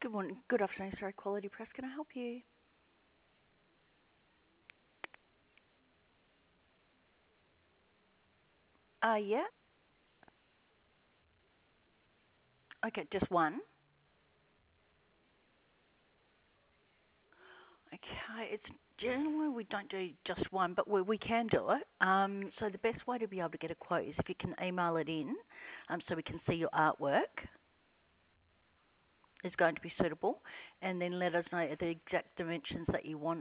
Good morning. Good afternoon. Sorry, Quality Press. Can I help you? Yeah. Okay, just one. Okay, it's generally we don't do just one, but we can do it. So the best way to be able to get a quote is if you can email it in, so we can see your artwork is going to be suitable, and then let us know the exact dimensions that you want